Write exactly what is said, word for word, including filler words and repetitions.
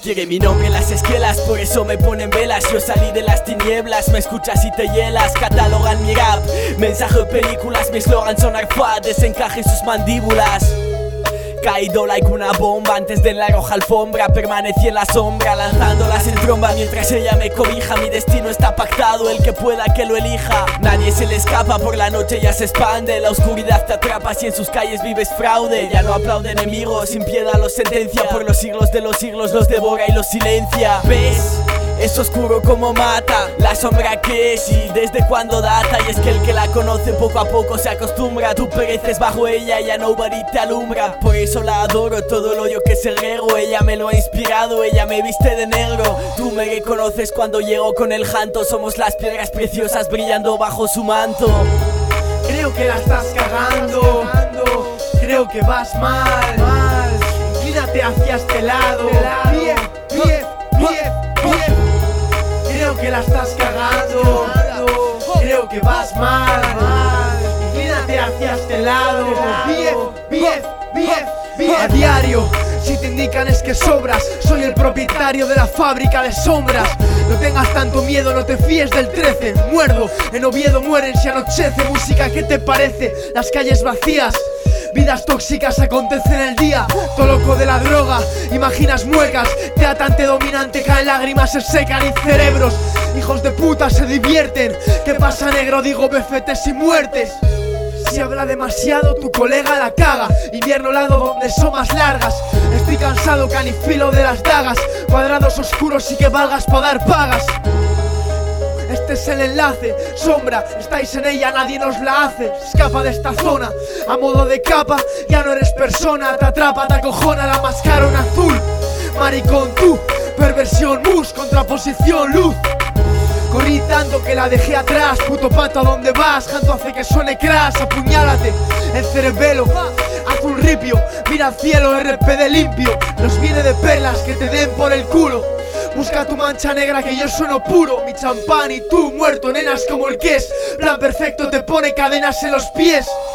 Quiere mi nombre en las esquelas, por eso me ponen velas. Yo salí de las tinieblas, me escuchas y te hielas. Catalogan mi rap, mensaje de películas. Mi eslogan son arfa, desencaje sus mandíbulas. Caído like una bomba antes de la roja alfombra. Permanecí en la sombra, lanzándolas en tromba mientras ella me cobija. Mi destino está pactado, el que pueda que lo elija. Nadie se le escapa, por la noche ya se expande. La oscuridad te atrapa si en sus calles vives fraude. Ya no aplaude enemigos, sin piedad los sentencia. Por los siglos de los siglos los devora y los silencia. ¿Ves? Es oscuro como mata, la sombra que es y desde cuándo data. Y es que el que la conoce poco a poco se acostumbra. Tú pereces bajo ella, ya nobody te alumbra. Por eso la adoro, todo el odio que se rego. Ella me lo ha inspirado, ella me viste de negro. Tú me reconoces cuando llego con el janto. Somos las piedras preciosas brillando bajo su manto. Creo que la estás cagando, creo que vas mal, mal. Inclínate hacia este lado, bien, bien, bien, bien. Creo que la estás cagando, creo que vas mal, mal. Inclínate hacia este lado, bien, bien, bien, bien. A diario, si te indican es que sobras. Soy el propietario de la fábrica de sombras. No tengas tanto miedo, no te fíes del trece. Muerdo, en Oviedo mueren si anochece. Música, ¿qué te parece? Las calles vacías, vidas tóxicas acontecen el día. Todo loco de la droga, imaginas muecas. Te atan, te dominante, caen lágrimas, se secan y cerebros. Hijos de puta se divierten. ¿Qué pasa, negro? Digo befetes y muertes. Si habla demasiado, tu colega la caga. Invierno lado donde son más largas. Estoy cansado, canifilo de las dagas. Cuadrados oscuros y que valgas para dar pagas. Este es el enlace, sombra, estáis en ella, nadie nos la hace. Escapa de esta zona, a modo de capa. Ya no eres persona, te atrapa, te acojona. La máscara en azul, maricón tú. Perversión, mus, contraposición, luz. Corrí tanto que la dejé atrás. Puto pato, ¿a dónde vas? Janto hace que suene crash. Apuñálate, el cerebelo, haz un ripio. Mira al cielo, R P de limpio. Nos viene de perlas que te den por el culo. Busca tu mancha negra que yo sueno puro. Mi champán y tú muerto, nenas como el que es. Plan perfecto te pone cadenas en los pies.